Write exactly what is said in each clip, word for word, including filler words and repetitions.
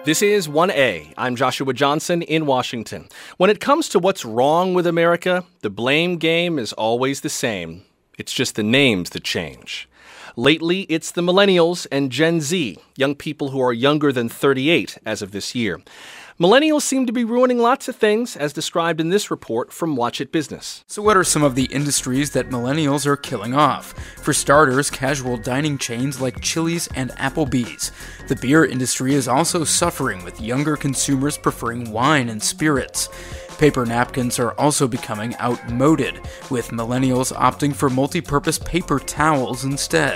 This is one A. I'm Joshua Johnson in Washington. When it comes to what's wrong with America, the blame game is always the same. It's just the names that change. Lately, it's the millennials and Gen Z, young people who are younger than thirty-eight as of this year. Millennials seem to be ruining lots of things, as described in this report from Watch It Business. So what are some of the industries that millennials are killing off? For starters, casual dining chains like Chili's and Applebee's. The beer industry is also suffering, with younger consumers preferring wine and spirits. Paper napkins are also becoming outmoded, with millennials opting for multi-purpose paper towels instead.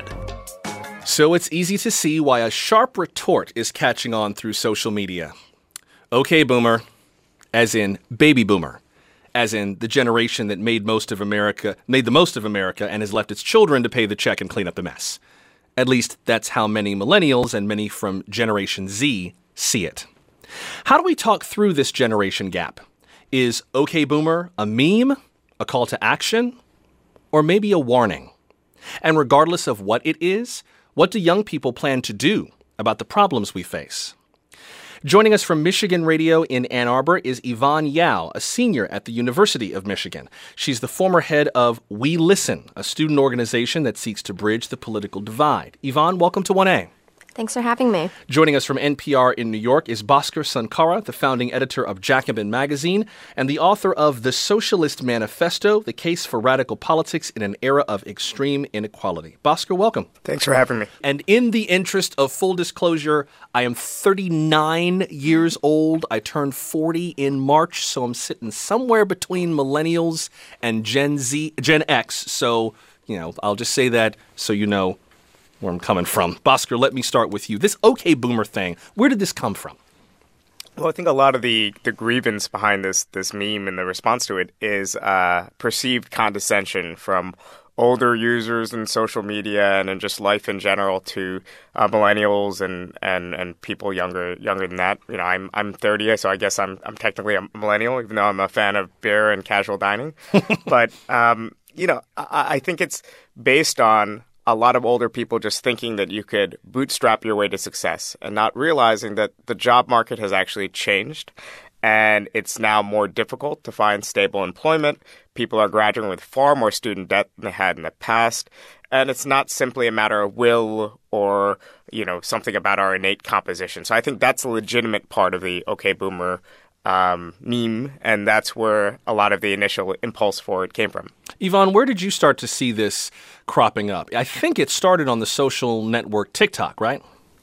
So it's easy to see why a sharp retort is catching on through social media. Okay, boomer, as in baby boomer, as in the generation that made most of America, made the most of America and has left its children to pay the check and clean up the mess. At least that's how many millennials and many from Generation Z see it. How do we talk through this generation gap? Is okay boomer a meme, a call to action, or maybe a warning? And regardless of what it is, what do young people plan to do about the problems we face? Joining us from Michigan Radio in Ann Arbor is Yvonne Yao, a senior at the University of Michigan. She's the former head of We Listen, a student organization that seeks to bridge the political divide. Yvonne, welcome to one A. Thanks for having me. Joining us from N P R in New York is Bhaskar Sankara, the founding editor of Jacobin Magazine and the author of The Socialist Manifesto, The Case for Radical Politics in an Era of Extreme Inequality. Bhaskar, welcome. Thanks for having me. And in the interest of full disclosure, I am thirty-nine years old. I turned forty in March, so I'm sitting somewhere between millennials and Gen Z, Gen X. So, you know, I'll just say that so you know where I'm coming from. Bhaskar, let me start with you. This okay boomer thing, where did this come from? Well, I think a lot of the, the grievance behind this this meme and the response to it is uh, perceived condescension from older users in social media and in just life in general to uh, millennials and, and, and people younger younger than that. You know, I'm I'm thirty, so I guess I'm I'm technically a millennial, even though I'm a fan of beer and casual dining. But um, you know, I, I think it's based on a lot of older people just thinking that you could bootstrap your way to success and not realizing that the job market has actually changed and it's now more difficult to find stable employment. People are graduating with far more student debt than they had in the past. And it's not simply a matter of will or, you know, something about our innate composition. So I think that's a legitimate part of the okay boomer Um, meme, and that's where a lot of the initial impulse for it came from. Yvonne, where did you start to see this cropping up? I think it started on the social network TikTok, right?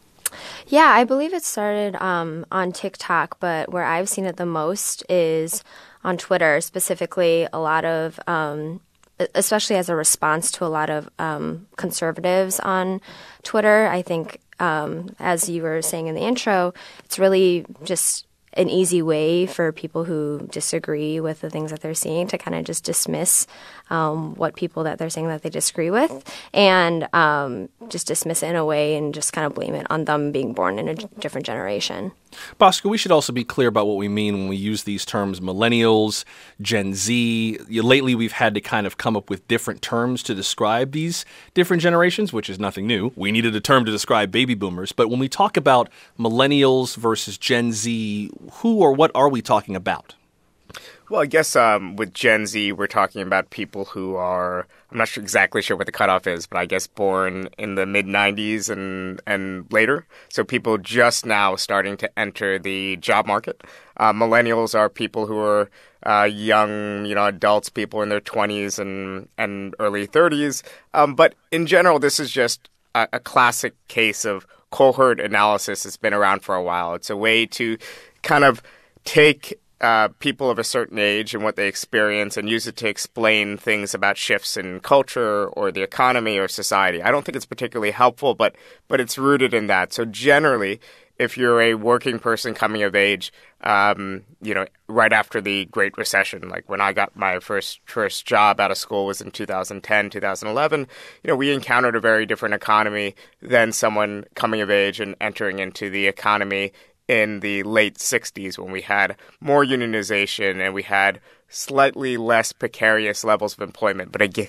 Yeah, I believe it started um, on TikTok, but where I've seen it the most is on Twitter, specifically a lot of, um, especially as a response to a lot of um, conservatives on Twitter. I think, um, as you were saying in the intro, it's really just an easy way for people who disagree with the things that they're seeing to kind of just dismiss um, what people that they're saying that they disagree with and um, just dismiss it in a way and just kind of blame it on them being born in a different generation. Bhaskar, we should also be clear about what we mean when we use these terms millennials, Gen Z. Lately, we've had to kind of come up with different terms to describe these different generations, which is nothing new. We needed a term to describe baby boomers. But when we talk about millennials versus Gen Z, who or what are we talking about? Well, I guess um, with Gen Z, we're talking about people who are, I'm not sure exactly sure what the cutoff is, but I guess born in the mid nineties and, and later. So people just now starting to enter the job market. Uh, millennials are people who are uh, young, you know, adults, people in their twenties and, and early thirties. Um, but in general, this is just a, a classic case of cohort analysis that's been around for a while. It's a way to kind of take Uh, people of a certain age and what they experience and use it to explain things about shifts in culture or the economy or society. I don't think it's particularly helpful, but but it's rooted in that. So generally, if you're a working person coming of age, um, you know, right after the Great Recession, like when I got my first first job out of school was in two thousand ten, two thousand eleven, you know, we encountered a very different economy than someone coming of age and entering into the economy in the late sixties when we had more unionization and we had slightly less precarious levels of employment. But again,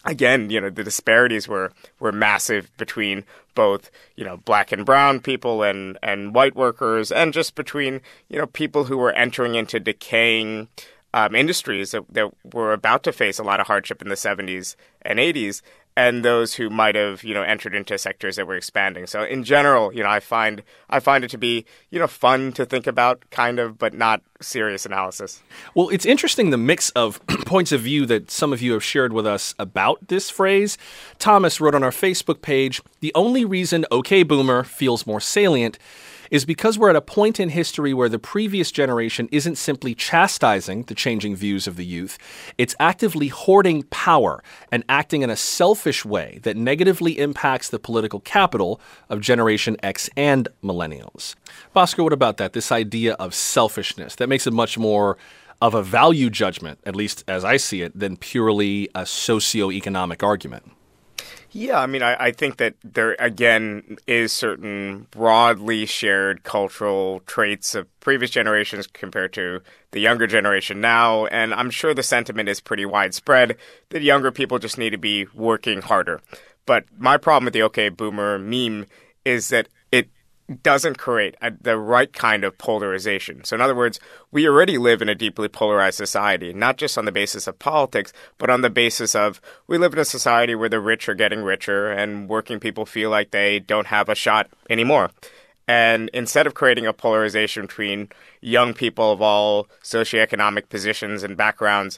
again, you know, the disparities were, were massive between both, you know, black and brown people and, and white workers, and just between, you know, people who were entering into decaying um, industries that, that were about to face a lot of hardship in the seventies and eighties, and those who might have, you know, entered into sectors that were expanding. So in general, you know, I find I find it to be, you know, fun to think about, kind of, but not serious analysis. Well, it's interesting the mix of points of view that some of you have shared with us about this phrase. Thomas wrote on our Facebook page, "The only reason OK Boomer feels more salient is because we're at a point in history where the previous generation isn't simply chastising the changing views of the youth, it's actively hoarding power and acting in a selfish way that negatively impacts the political capital of Generation X and millennials." Bhaskar, what about that? This idea of selfishness, that makes it much more of a value judgment, at least as I see it, than purely a socioeconomic argument. Yeah, I mean, I, I think that there, again, is certain broadly shared cultural traits of previous generations compared to the younger generation now, and I'm sure the sentiment is pretty widespread that younger people just need to be working harder. But my problem with the OK Boomer meme is that it doesn't create a, the right kind of polarization. So in other words, we already live in a deeply polarized society, not just on the basis of politics, but on the basis of we live in a society where the rich are getting richer and working people feel like they don't have a shot anymore. And instead of creating a polarization between young people of all socioeconomic positions and backgrounds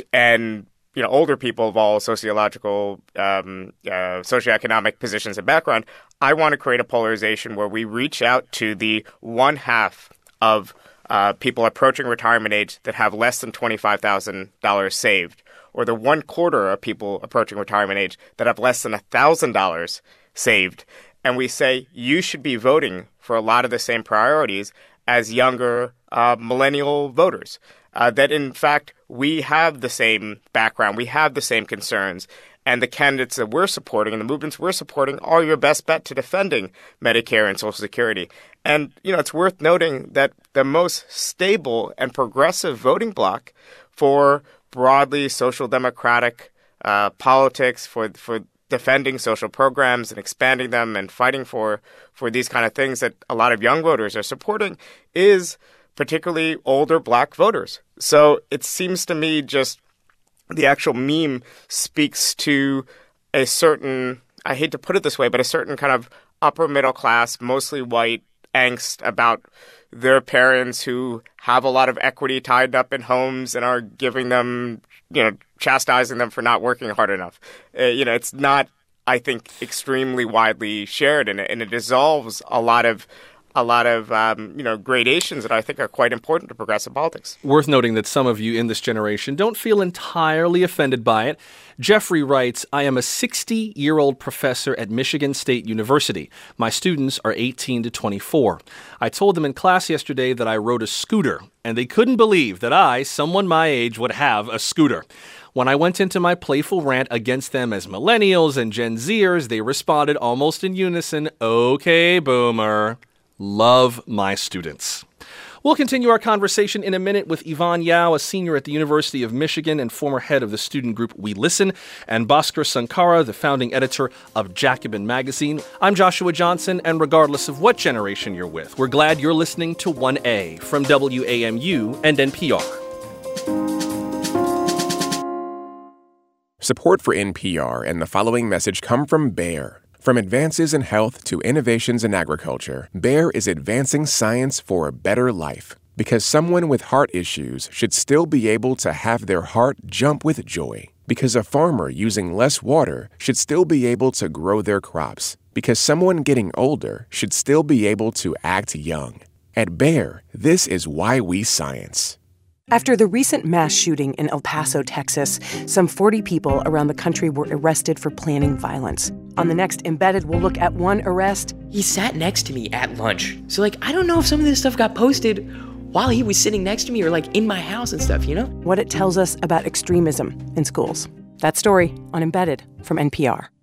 and you know, older people of all sociological, um, uh, socioeconomic positions and background, I want to create a polarization where we reach out to the one half of uh, people approaching retirement age that have less than twenty-five thousand dollars saved, or the one quarter of people approaching retirement age that have less than one thousand dollars saved. And we say, you should be voting for a lot of the same priorities as younger uh, millennial voters. Uh, that, in fact, we have the same background, we have the same concerns, and the candidates that we're supporting and the movements we're supporting are your best bet to defending Medicare and Social Security. And, you know, it's worth noting that the most stable and progressive voting bloc for broadly social democratic uh, politics, for for defending social programs and expanding them and fighting for, for these kind of things that a lot of young voters are supporting is particularly older black voters. So it seems to me just the actual meme speaks to a certain, I hate to put it this way, but a certain kind of upper middle class, mostly white angst about their parents who have a lot of equity tied up in homes and are giving them, you know, chastising them for not working hard enough. Uh, you know, it's not, I think, extremely widely shared, and it, and it dissolves a lot of a lot of, um, you know, gradations that I think are quite important to progressive politics. Worth noting that some of you in this generation don't feel entirely offended by it. Jeffrey writes, "I am a sixty-year-old professor at Michigan State University. My students are eighteen to twenty-four. I told them in class yesterday that I rode a scooter, and they couldn't believe that I, someone my age, would have a scooter. When I went into my playful rant against them as millennials and Gen Zers, they responded almost in unison, 'Okay, Boomer.' Love my students." We'll continue our conversation in a minute with Yvonne Yao, a senior at the University of Michigan and former head of the student group We Listen, and Bhaskar Sankara, the founding editor of Jacobin Magazine. I'm Joshua Johnson, and regardless of what generation you're with, we're glad you're listening to one A from W A M U and N P R. Support for N P R and the following message come from Bayer. From advances in health to innovations in agriculture, Bayer is advancing science for a better life. Because someone with heart issues should still be able to have their heart jump with joy. Because a farmer using less water should still be able to grow their crops. Because someone getting older should still be able to act young. At Bayer, this is why we science. After the recent mass shooting in El Paso, Texas, some forty people around the country were arrested for planning violence. On the next Embedded, we'll look at one arrest. He sat next to me at lunch. So, like, I don't know if some of this stuff got posted while he was sitting next to me or, like, in my house and stuff, you know? What it tells us about extremism in schools. That story on Embedded from N P R.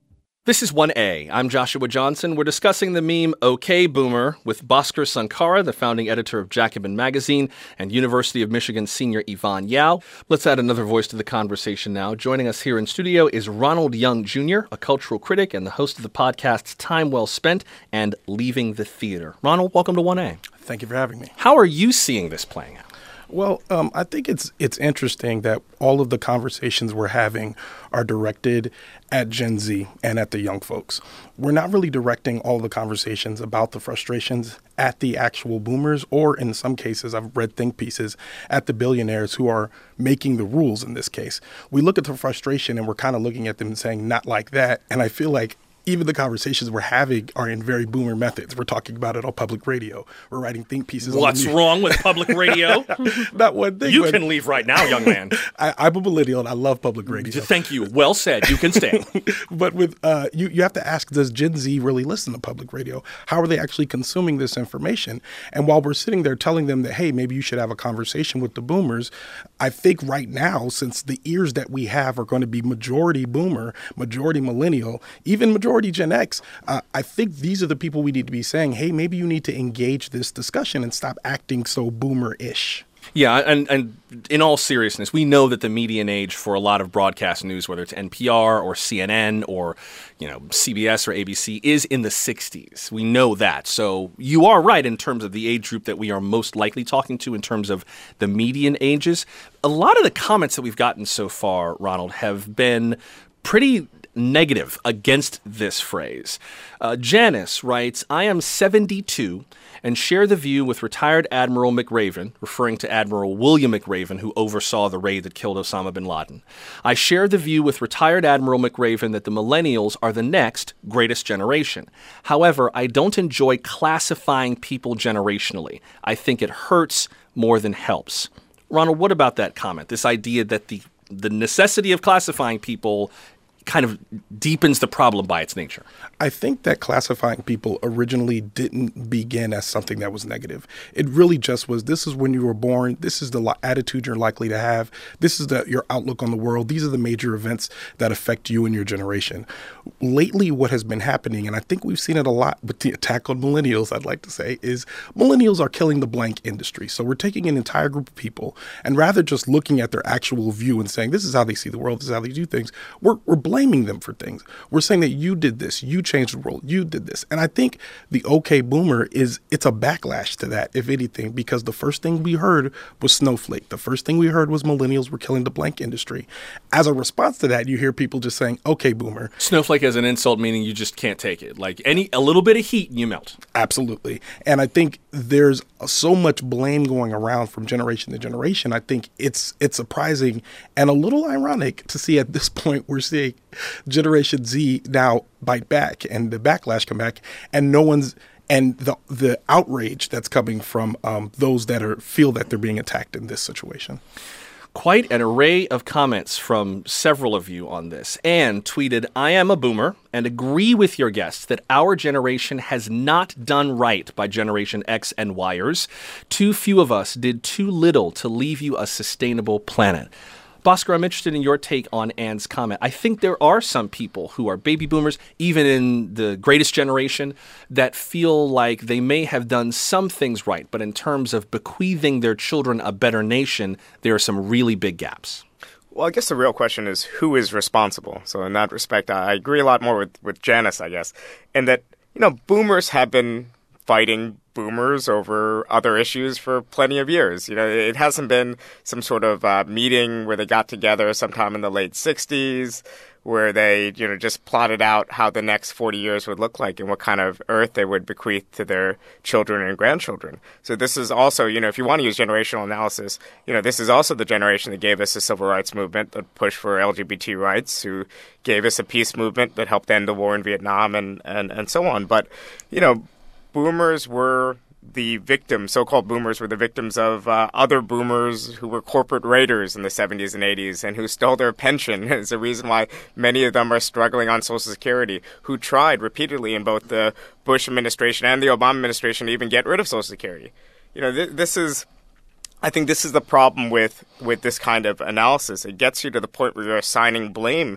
This is one A. I'm Joshua Johnson. We're discussing the meme OK Boomer with Bhaskar Sankara, the founding editor of Jacobin Magazine, and University of Michigan senior Yvonne Yao. Let's add another voice to the conversation now. Joining us here in studio is Ronald Young Junior, a cultural critic and the host of the podcasts Time Well Spent and Leaving the Theater. Ronald, welcome to one A. Thank you for having me. How are you seeing this playing out? Well, um, I think it's it's interesting that all of the conversations we're having are directed at Gen Z and at the young folks. We're not really directing all of the conversations about the frustrations at the actual boomers, or in some cases, I've read think pieces, at the billionaires who are making the rules in this case. We look at the frustration and we're kind of looking at them and saying, not like that. And I feel like even the conversations we're having are in very boomer methods. We're talking about it on public radio. We're writing think pieces. What's on the wrong with public radio? Not one thing. You but can leave right now, young man. I, I'm a millennial and I love public radio. Thank you. Well said. You can stay. But with uh, you, you have to ask, does Gen Z really listen to public radio? How are they actually consuming this information? And while we're sitting there telling them that, hey, maybe you should have a conversation with the boomers, I think right now, since the ears that we have are going to be majority boomer, majority millennial, even majority Gen X, uh, I think these are the people we need to be saying, hey, maybe you need to engage this discussion and stop acting so boomer-ish. Yeah, and, and in all seriousness, we know that the median age for a lot of broadcast news, whether it's N P R or C N N or, you know, C B S or A B C, is in the sixties. We know that. So you are right in terms of the age group that we are most likely talking to in terms of the median ages. A lot of the comments that we've gotten so far, Ronald, have been pretty negative against this phrase. Uh, Janice writes, I am seventy-two and share the view with retired Admiral McRaven, referring to Admiral William McRaven, who oversaw the raid that killed Osama bin Laden. I share the view with retired Admiral McRaven that the millennials are the next greatest generation. However, I don't enjoy classifying people generationally. I think it hurts more than helps. Ronald, what about that comment? This idea that the the necessity of classifying people kind of deepens the problem by its nature. I think that classifying people originally didn't begin as something that was negative. It really just was, this is when you were born, this is the li- attitude you're likely to have, this is the, your outlook on the world, these are the major events that affect you and your generation. Lately, what has been happening, and I think we've seen it a lot with the attack on millennials, I'd like to say, is millennials are killing the blank industry. So we're taking an entire group of people, and rather just looking at their actual view and saying, this is how they see the world, this is how they do things, we're, we're blaming them for things. We're saying that you did this, you changed the world, you did this. And I think the OK Boomer is, it's a backlash to that, if anything, because the first thing we heard was Snowflake. The first thing we heard was millennials were killing the blank industry. As a response to that, you hear people just saying, OK Boomer. Snowflake as an insult, meaning you just can't take it. Like any, a little bit of heat and you melt. Absolutely. And I think there's so much blame going around from generation to generation. I think it's, it's surprising and a little ironic to see at this point we're seeing Generation Z now bite back and the backlash come back, and no one's and the the outrage that's coming from um, those that are feel that they're being attacked in this situation. Quite an array of comments from several of you on this. Anne tweeted, I am a boomer and agree with your guests that our generation has not done right by Generation X and Yers. Too few of us did too little to leave you a sustainable planet. Bhaskar, I'm interested in your take on Anne's comment. I think there are some people who are baby boomers, even in the greatest generation, that feel like they may have done some things right, but in terms of bequeathing their children a better nation, there are some really big gaps. Well, I guess the real question is who is responsible? So in that respect, I agree a lot more with, with Janice, I guess, in that, you know, boomers have been fighting boomers over other issues for plenty of years. You know, it hasn't been some sort of uh, meeting where they got together sometime in the late sixties where they, you know, just plotted out how the next forty years would look like and what kind of earth they would bequeath to their children and grandchildren. So this is also, you know, if you want to use generational analysis, you know, this is also the generation that gave us the civil rights movement that pushed for L G B T rights, who gave us a peace movement that helped end the war in Vietnam and, and, and so on. But, you know, boomers were the victims, so-called boomers were the victims of uh, other boomers who were corporate raiders in the seventies and eighties and who stole their pension. It's the reason why many of them are struggling on Social Security, who tried repeatedly in both the Bush administration and the Obama administration to even get rid of Social Security. You know, th- this is, I think this is the problem with, with this kind of analysis. It gets you to the point where you're assigning blame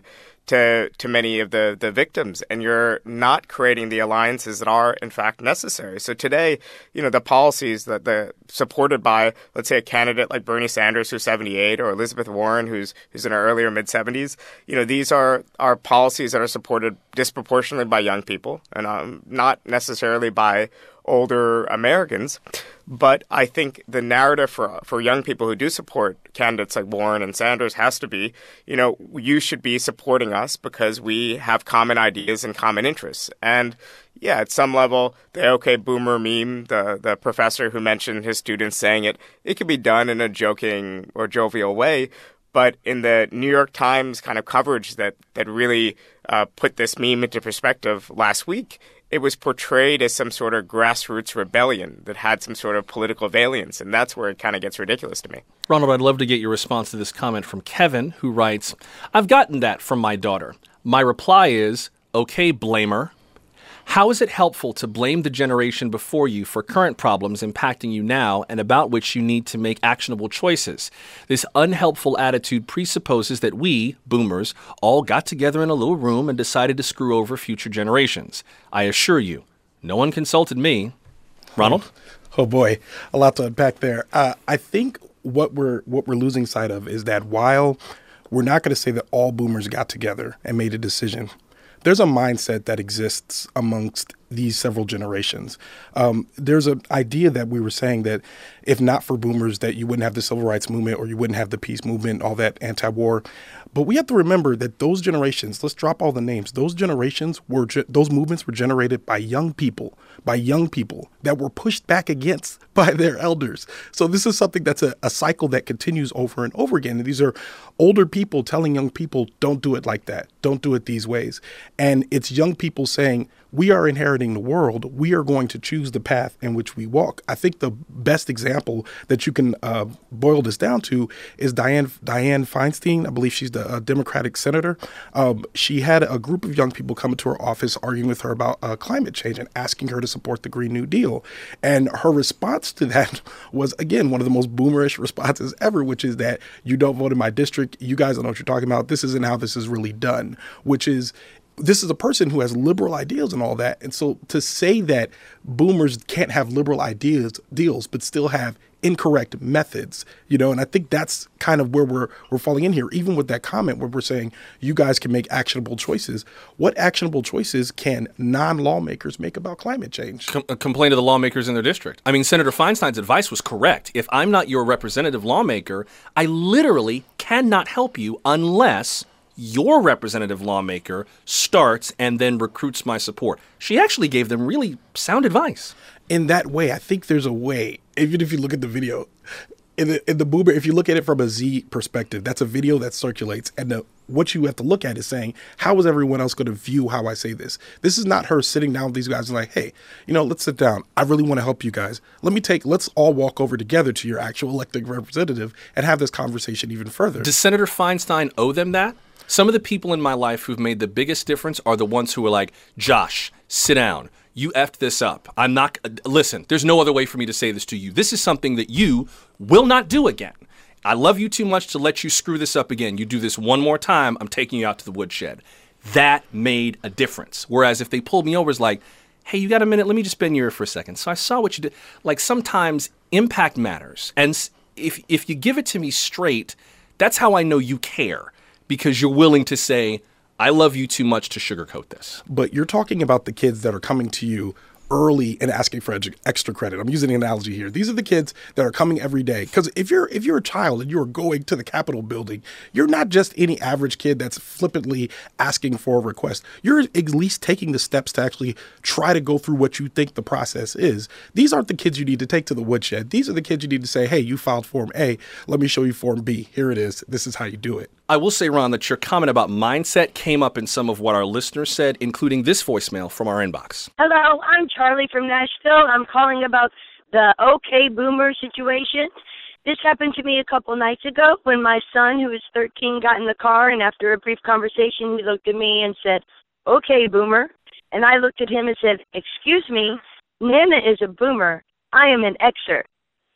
to to many of the, the victims, and you're not creating the alliances that are, in fact, necessary. So today, you know, the policies that the supported by, let's say, a candidate like Bernie Sanders, who's seventy-eight, or Elizabeth Warren, who's who's in her earlier mid-seventies, you know, these are, are policies that are supported disproportionately by young people and um, not necessarily by older Americans. But I think the narrative for for young people who do support candidates like Warren and Sanders has to be, you know, you should be supporting us because we have common ideas and common interests. And yeah, at some level, the OK Boomer meme, the, the professor who mentioned his students saying it, it could be done in a joking or jovial way. But in the New York Times kind of coverage that, that really uh, put this meme into perspective last week, it was portrayed as some sort of grassroots rebellion that had some sort of political valiance, and that's where it kind of gets ridiculous to me. Ronald, I'd love to get your response to this comment from Kevin, who writes, I've gotten that from my daughter. My reply is, okay, blamer. How is it helpful to blame the generation before you for current problems impacting you now and about which you need to make actionable choices? This unhelpful attitude presupposes that we, boomers, all got together in a little room and decided to screw over future generations. I assure you, no one consulted me. Ronald? Oh, boy, a lot to unpack there. Uh, I think what we're what we're losing sight of is that while we're not going to say that all boomers got together and made a decision, there's a mindset that exists amongst these several generations. Um, there's an idea that we were saying that if not for boomers, that you wouldn't have the civil rights movement or you wouldn't have the peace movement, all that anti-war. But we have to remember that those generations, let's drop all the names, those generations were, ge- those movements were generated by young people, by young people that were pushed back against by their elders. So this is something that's a, a cycle that continues over and over again. And these are older people telling young people, don't do it like that. Don't do it these ways. And it's young people saying, we are inheriting the world. We are going to choose the path in which we walk. I think the best example that you can uh, boil this down to is Dianne Dianne Feinstein. I believe she's the uh, Democratic senator. Um, she had a group of young people come into her office arguing with her about uh, climate change and asking her to support the Green New Deal. And her response to that was, again, one of the most boomerish responses ever, which is that you don't vote in my district. You guys don't know what you're talking about. This isn't how this is really done, which is this is a person who has liberal ideas and all that. And so to say that boomers can't have liberal ideas, deals, but still have incorrect methods, you know, and I think that's kind of where we're we're falling in here, even with that comment where we're saying you guys can make actionable choices. What actionable choices can non-lawmakers make about climate change? Com- complain to the lawmakers in their district. I mean, Senator Feinstein's advice was correct. If I'm not your representative lawmaker, I literally cannot help you unless your representative lawmaker starts and then recruits my support. She actually gave them really sound advice. In that way, I think there's a way, even if you look at the video, in the, in the boomer, if you look at it from a Z perspective, that's a video that circulates. And the, what you have to look at is saying, how is everyone else going to view how I say this? This is not her sitting down with these guys and like, hey, you know, let's sit down. I really want to help you guys. Let me take, let's all walk over together to your actual elected representative and have this conversation even further. Does Senator Feinstein owe them that? Some of the people in my life who've made the biggest difference are the ones who are like, Josh, sit down. You effed this up. I'm not, listen, there's no other way for me to say this to you. This is something that you will not do again. I love you too much to let you screw this up again. You do this one more time, I'm taking you out to the woodshed. That made a difference. Whereas if they pulled me over, it's like, hey, you got a minute? Let me just bend your ear for a second. So I saw what you did. Like sometimes impact matters. And if if you give it to me straight, that's how I know you care. Because you're willing to say, I love you too much to sugarcoat this. But you're talking about the kids that are coming to you early and asking for edu- extra credit. I'm using an analogy here. These are the kids that are coming every day. Because if you're if you're a child and you're going to the Capitol building, you're not just any average kid that's flippantly asking for a request. You're at least taking the steps to actually try to go through what you think the process is. These aren't the kids you need to take to the woodshed. These are the kids you need to say, hey, you filed Form A. Let me show you Form B. Here it is. This is how you do it. I will say, Ron, that your comment about mindset came up in some of what our listeners said, including this voicemail from our inbox. Hello, I'm Charlie from Nashville. I'm calling about the OK Boomer situation. This happened to me a couple nights ago when my son, who was thirteen, got in the car, and after a brief conversation, he looked at me and said, OK, Boomer. And I looked at him and said, excuse me, Nana is a boomer. I am an Xer.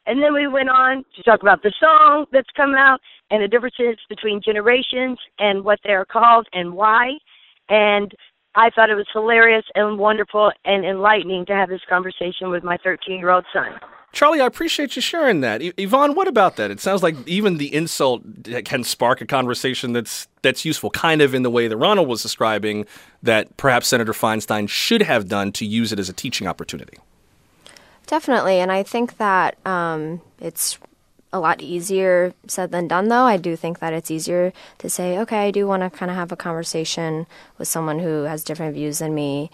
And then we went on to talk about the song that's come out and the differences between generations and what they're called and why. And I thought it was hilarious and wonderful and enlightening to have this conversation with my thirteen-year-old son. Charlie, I appreciate you sharing that. Y- Yvonne, what about that? It sounds like even the insult can spark a conversation that's that's useful, kind of in the way that Ronald was describing that perhaps Senator Feinstein should have done to use it as a teaching opportunity. Definitely, and I think that um, it's a lot easier said than done, though. I do think that it's easier to say, okay, I do want to kind of have a conversation with someone who has different views than me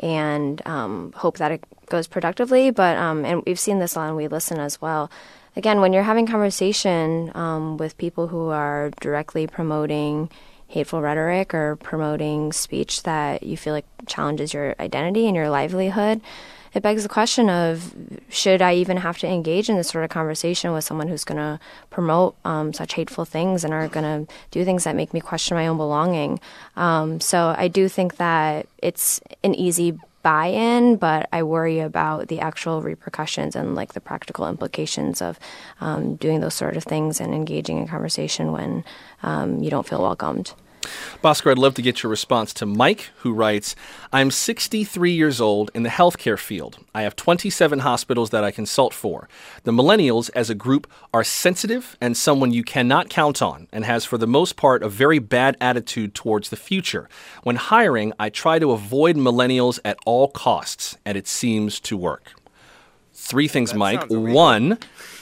and um, hope that it goes productively. But um, and we've seen this on We Listen as well. Again, when you're having conversation um, with people who are directly promoting hateful rhetoric or promoting speech that you feel like challenges your identity and your livelihood, it begs the question of, should I even have to engage in this sort of conversation with someone who's going to promote um, such hateful things and are going to do things that make me question my own belonging? Um, so I do think that it's an easy buy-in, but I worry about the actual repercussions and like the practical implications of um, doing those sort of things and engaging in conversation when um, you don't feel welcomed. Bhaskar, I'd love to get your response to Mike, who writes, I'm sixty-three years old in the healthcare field. I have twenty-seven hospitals that I consult for. The millennials as a group are sensitive and someone you cannot count on and has for the most part a very bad attitude towards the future. When hiring, I try to avoid millennials at all costs, and it seems to work. Three things, That Mike. sounds amazing. One,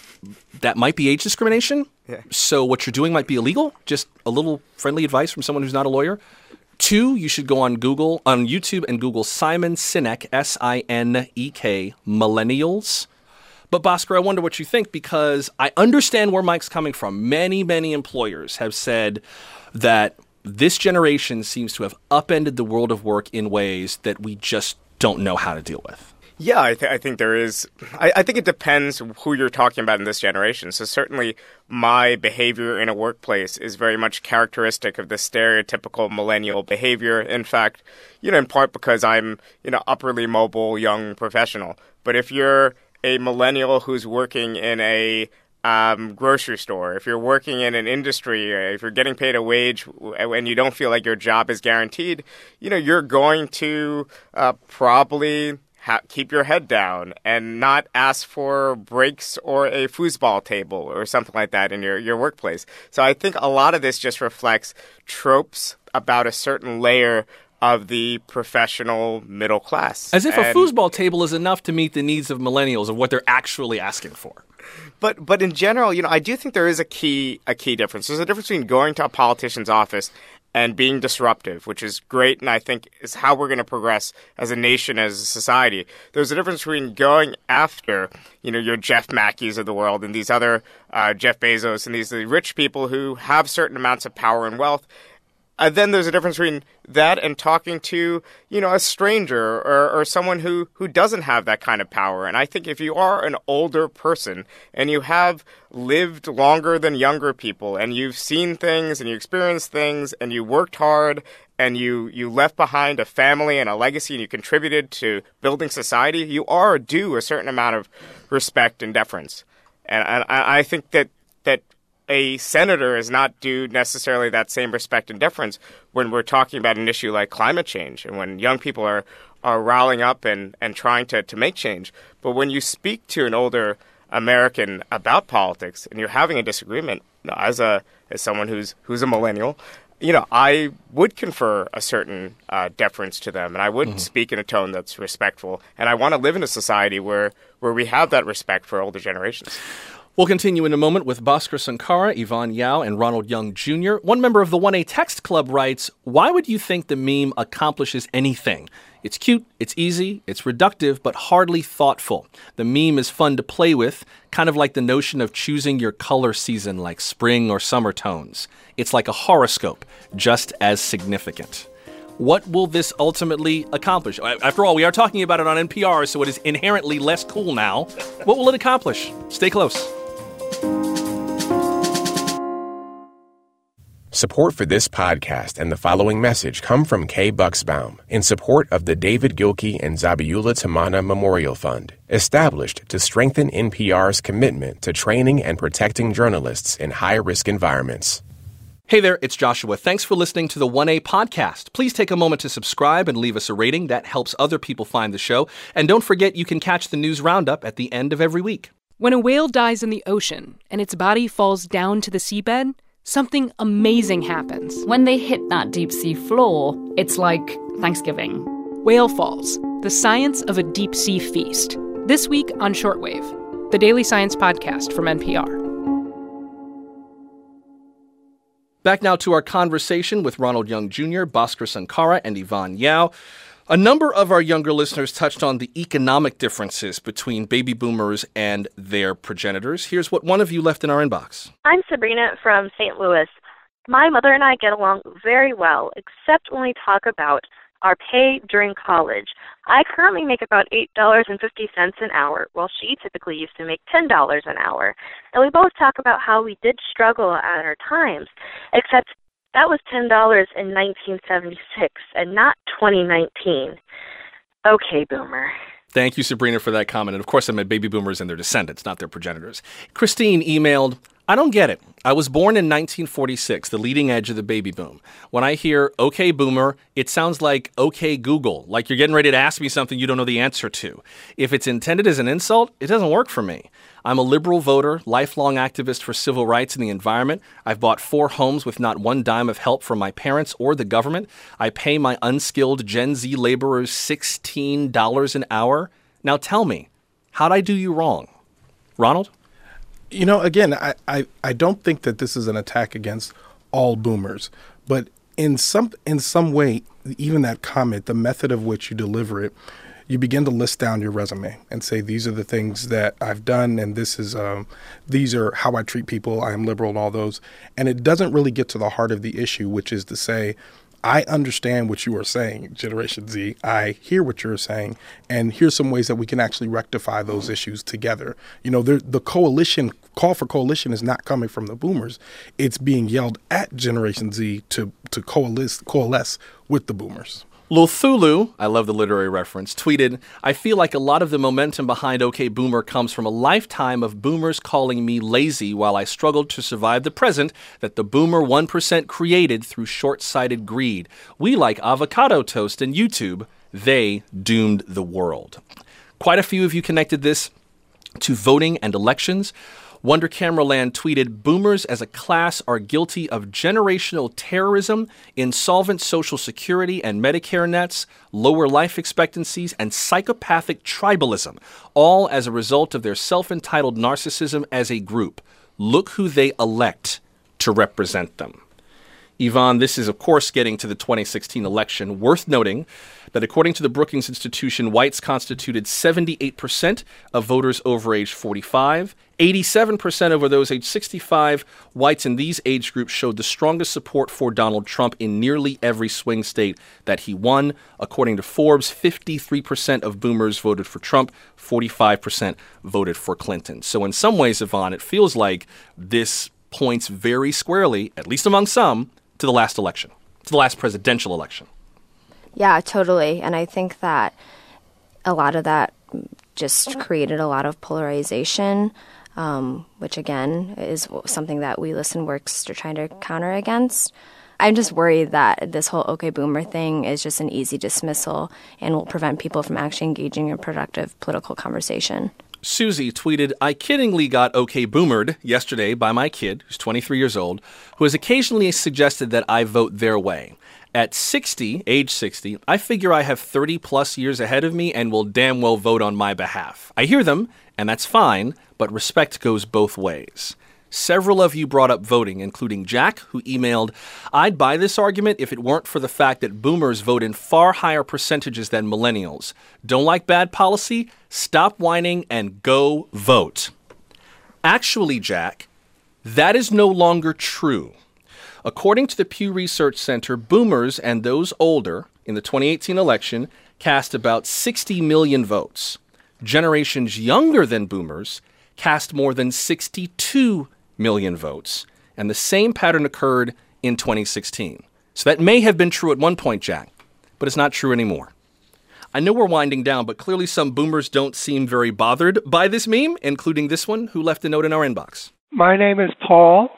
that might be age discrimination. Yeah. So what you're doing might be illegal. Just a little friendly advice from someone who's not a lawyer. Two, you should go on Google, on YouTube and Google Simon Sinek, S I N E K, millennials. But Bhaskar, I wonder what you think, because I understand where Mike's coming from. Many, many employers have said that this generation seems to have upended the world of work in ways that we just don't know how to deal with. Yeah, I, th- I think there is. I-, I think it depends who you're talking about in this generation. So certainly my behavior in a workplace is very much characteristic of the stereotypical millennial behavior. In fact, you know, in part because I'm, you know, upperly mobile young professional. But if you're a millennial who's working in a um, grocery store, if you're working in an industry, if you're getting paid a wage and you don't feel like your job is guaranteed, you know, you're going to uh, probably Ha- keep your head down and not ask for breaks or a foosball table or something like that in your, your workplace. So I think a lot of this just reflects tropes about a certain layer of the professional middle class. As if and, a foosball table is enough to meet the needs of millennials of what they're actually asking for. But but in general, you know, I do think there is a key a key difference. There's a difference between going to a politician's office and being disruptive, which is great, and I think is how we're going to progress as a nation, as a society. There's a difference between going after, you know, your Jeff Mackeys of the world and these other uh, Jeff Bezos and these rich people who have certain amounts of power and wealth. And then there's a difference between that and talking to, you know, a stranger or, or someone who, who doesn't have that kind of power. And I think if you are an older person and you have lived longer than younger people and you've seen things and you experienced things and you worked hard and you, you left behind a family and a legacy and you contributed to building society, you are due a certain amount of respect and deference. And, and I think that that a senator is not due necessarily that same respect and deference when we're talking about an issue like climate change and when young people are, are rallying up and, and trying to, to make change. But when you speak to an older American about politics and you're having a disagreement, you know, as a as someone who's who's a millennial, you know, I would confer a certain uh, deference to them, and I would mm-hmm. speak in a tone that's respectful. And I want to live in a society where, where we have that respect for older generations. We'll continue in a moment with Bhaskar Sankara, Yvonne Yao, and Ronald Young Junior One member of the one A Text Club writes, why would you think the meme accomplishes anything? It's cute, it's easy, it's reductive, but hardly thoughtful. The meme is fun to play with, kind of like the notion of choosing your color season like spring or summer tones. It's like a horoscope, just as significant. What will this ultimately accomplish? After all, we are talking about it on N P R, so it is inherently less cool now. What will it accomplish? Stay close. Support for this podcast and the following message come from Kay Bucksbaum in support of the David Gilkey and Zabiula Tamana Memorial Fund, established to strengthen N P R's commitment to training and protecting journalists in high-risk environments. Hey there, it's Joshua. Thanks for listening to the one A podcast. Please take a moment to subscribe and leave us a rating. That helps other people find the show. And don't forget, you can catch the news roundup at the end of every week. When a whale dies in the ocean and its body falls down to the seabed, something amazing happens. When they hit that deep sea floor, it's like Thanksgiving. Whale Falls, the science of a deep sea feast. This week on Shortwave, the daily science podcast from N P R. Back now to our conversation with Ronald Young Junior, Bhaskar Sankara, and Yvonne Yao. A number of our younger listeners touched on the economic differences between baby boomers and their progenitors. Here's what one of you left in our inbox. I'm Sabrina from Saint Louis. My mother and I get along very well, except when we talk about our pay during college. I currently make about eight dollars and fifty cents an hour, while she typically used to make ten dollars an hour. And we both talk about how we did struggle at our times, except that was ten dollars in nineteen seventy-six and not twenty nineteen. Okay, boomer. Thank you, Sabrina, for that comment. And of course, I meant baby boomers and their descendants, not their progenitors. Christine emailed, I don't get it. I was born in nineteen forty-six, the leading edge of the baby boom. When I hear, okay, boomer, it sounds like, okay, Google, like you're getting ready to ask me something you don't know the answer to. If it's intended as an insult, it doesn't work for me. I'm a liberal voter, lifelong activist for civil rights and the environment. I've bought four homes with not one dime of help from my parents or the government. I pay my unskilled Gen Z laborers sixteen dollars an hour. Now tell me, how'd I do you wrong? Ronald? You know, again, I, I, I don't think that this is an attack against all boomers, but in some in some way, even that comment, the method of which you deliver it, you begin to list down your resume and say, these are the things that I've done, and this is um, these are how I treat people. I am liberal and all those. And it doesn't really get to the heart of the issue, which is to say, I understand what you are saying, Generation Z. I hear what you're saying, and here's some ways that we can actually rectify those issues together. You know, the coalition, call for coalition is not coming from the boomers. It's being yelled at Generation Z to, to coalesce, coalesce with the boomers. Lulthulu, I love the literary reference, tweeted, I feel like a lot of the momentum behind OK Boomer comes from a lifetime of boomers calling me lazy while I struggled to survive the present that the boomer one percent created through short-sighted greed. We like avocado toast and YouTube. They doomed the world. Quite a few of you connected this to voting and elections. Wonder Cameraland tweeted, boomers as a class are guilty of generational terrorism, insolvent Social Security and Medicare nets, lower life expectancies, and psychopathic tribalism, all as a result of their self-entitled narcissism as a group. Look who they elect to represent them. Yvonne, this is, of course, getting to the twenty sixteen election. Worth noting that according to the Brookings Institution, whites constituted seventy-eight percent of voters over age forty-five. eighty-seven percent over those age sixty-five. Whites in these age groups showed the strongest support for Donald Trump in nearly every swing state that he won. According to Forbes, fifty-three percent of boomers voted for Trump, forty-five percent voted for Clinton. So in some ways, Yvonne, it feels like this points very squarely, at least among some, to the last election, to the last presidential election. Yeah, totally. And I think that a lot of that just created a lot of polarization, um, which, again, is something that We Listen works to try to counter against. I'm just worried that this whole OK Boomer thing is just an easy dismissal and will prevent people from actually engaging in a productive political conversation. Susie tweeted, I kiddingly got OK Boomered yesterday by my kid, who's twenty-three years old, who has occasionally suggested that I vote their way. At sixty, age sixty, I figure I have thirty plus years ahead of me and will damn well vote on my behalf. I hear them, and that's fine, but respect goes both ways. Several of you brought up voting, including Jack, who emailed, I'd buy this argument if it weren't for the fact that boomers vote in far higher percentages than millennials. Don't like bad policy? Stop whining and go vote. Actually, Jack, that is no longer true. According to the Pew Research Center, boomers and those older in the twenty eighteen election cast about sixty million votes. Generations younger than boomers cast more than sixty-two million votes. And the same pattern occurred in twenty sixteen. So that may have been true at one point, Jack, but it's not true anymore. I know we're winding down, but clearly some boomers don't seem very bothered by this meme, including this one who left a note in our inbox. My name is Paul,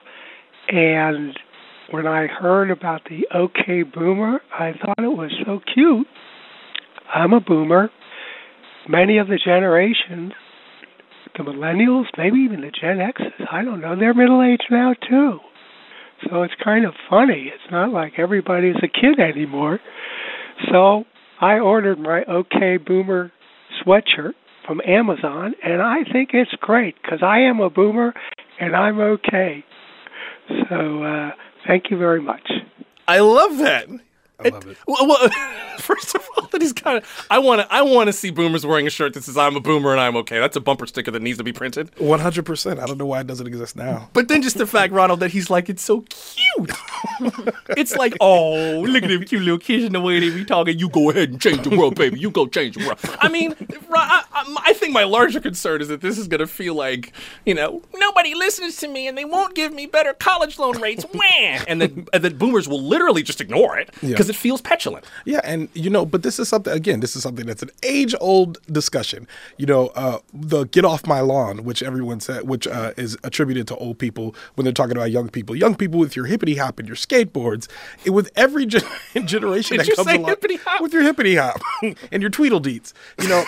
and when I heard about the OK Boomer, I thought it was so cute. I'm a boomer. Many of the generations, the millennials, maybe even the Gen X's, I don't know, they're middle-aged now too. So it's kind of funny. It's not like everybody's a kid anymore. So I ordered my OK Boomer sweatshirt from Amazon, and I think it's great because I am a boomer and I'm okay. So uh, thank you very much. I love that. I love it. Well, well, first of all, that he's kind of. I want to. I want to see boomers wearing a shirt that says "I'm a boomer and I'm okay." That's a bumper sticker that needs to be printed. One hundred percent. I don't know why it doesn't exist now. But then just the fact, Ronald, that he's like, it's so cute. It's like, oh, look at them cute little kids and the way they be talking. You go ahead and change the world, baby. You go change the world. I mean, I, I, I think my larger concern is that this is going to feel like, you know, nobody listens to me and they won't give me better college loan rates. Wah! And that and that boomers will literally just ignore it because Yeah. it feels petulant. Yeah, and you know, but this is something, again, this is something that's an age-old discussion. You know, uh, the "get off my lawn," which everyone said, which uh, is attributed to old people when they're talking about young people. Young people with your hippity hop and your skateboards. It, with every gen- generation Did that you comes say along, hippity hop? with your hippity hop and your Tweedledeets. You know,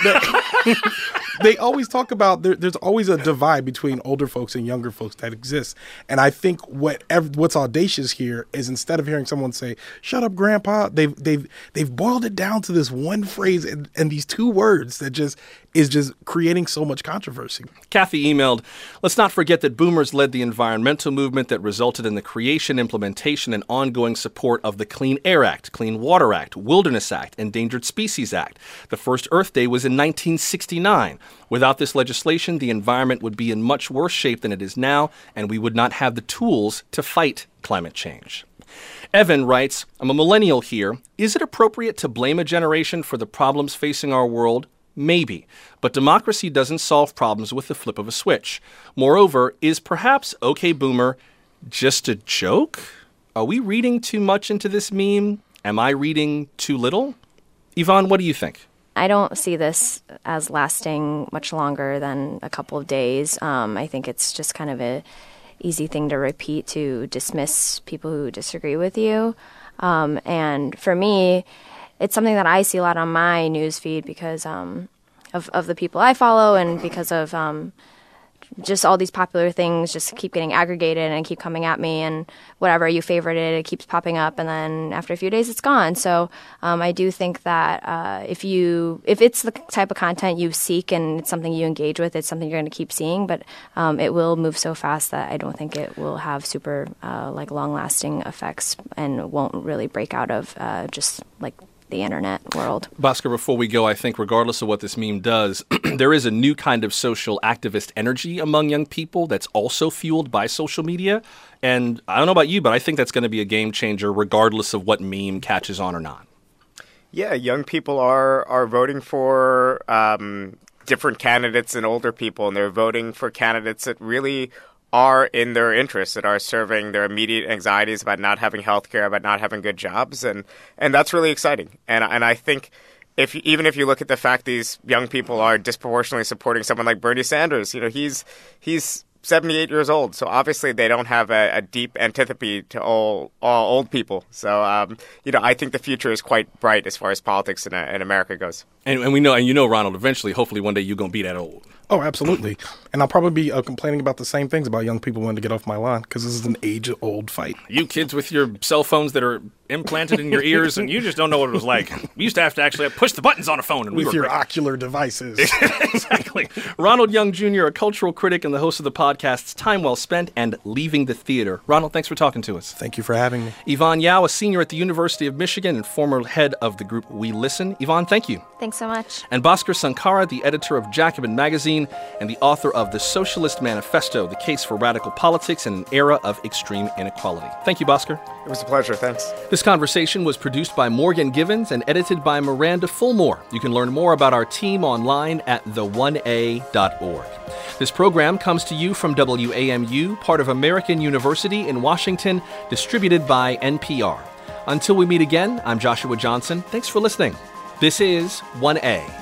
they always talk about there, there's always a divide between older folks and younger folks that exists. And I think what ev- what's audacious here is instead of hearing someone say, "Shut up, Grandpa," they've they've they've boiled it down to this one phrase and, and these two words that just is just creating so much controversy. Kathy emailed, let's not forget that boomers led the environmental movement that resulted in the creation, implementation, and ongoing support of the Clean Air Act, Clean Water Act, Wilderness Act, Endangered Species Act. The first Earth Day was in nineteen sixty-nine. Without this legislation, the environment would be in much worse shape than it is now, and we would not have the tools to fight climate change. Evan writes, I'm a millennial here. Is it appropriate to blame a generation for the problems facing our world? Maybe. But democracy doesn't solve problems with the flip of a switch. Moreover, is perhaps OK Boomer just a joke? Are we reading too much into this meme? Am I reading too little? Yvonne, what do you think? I don't see this as lasting much longer than a couple of days. Um, I think it's just kind of a easy thing to repeat to dismiss people who disagree with you. Um, and for me, it's something that I see a lot on my news feed because um, of, of the people I follow and because of um, just all these popular things just keep getting aggregated and keep coming at me, and whatever you favorited, it keeps popping up, and then after a few days, it's gone. So um, I do think that uh, if you if it's the type of content you seek and it's something you engage with, it's something you're going to keep seeing, but um, it will move so fast that I don't think it will have super uh, like long-lasting effects and won't really break out of uh, just like the internet world. Bhaskar, before we go, I think regardless of what this meme does, there is a new kind of social activist energy among young people that's also fueled by social media. And I don't know about you, but I think that's going to be a game changer regardless of what meme catches on or not. Yeah, young people are, are voting for um, different candidates than older people, and they're voting for candidates that really are in their interests, that are serving their immediate anxieties about not having health care, about not having good jobs. And, and that's really exciting. And, and I think if even if you look at the fact these young people are disproportionately supporting someone like Bernie Sanders, you know, he's he's seventy-eight years old. So obviously they don't have a, a deep antipathy to all, all old people. So, um, you know, I think the future is quite bright as far as politics in, in America goes. And, and we know, and you know, Ronald, eventually, hopefully one day you're going to be that old. Oh, absolutely. And I'll probably be uh, complaining about the same things about young people wanting to get off my lawn because this is an age-old fight. You kids with your cell phones that are implanted in your ears and you just don't know what it was like. We used to have to actually push the buttons on a phone. And we With were your great. ocular devices. Exactly. Ronald Young Junior, a cultural critic and the host of the podcasts Time Well Spent and Leaving the Theater. Ronald, thanks for talking to us. Thank you for having me. Yvonne Yao, a senior at the University of Michigan and former head of the group We Listen. Yvonne, thank you. Thanks so much. And Bhaskar Sankara, the editor of Jacobin Magazine, magazine and the author of The Socialist Manifesto, The Case for Radical Politics in an Era of Extreme Inequality. Thank you, Bhaskar. It was a pleasure. Thanks. This conversation was produced by Morgan Givens and edited by Miranda Fulmore. You can learn more about our team online at the one a dot org. This program comes to you from W A M U, part of American University in Washington, distributed by N P R. Until we meet again, I'm Joshua Johnson. Thanks for listening. This is one A.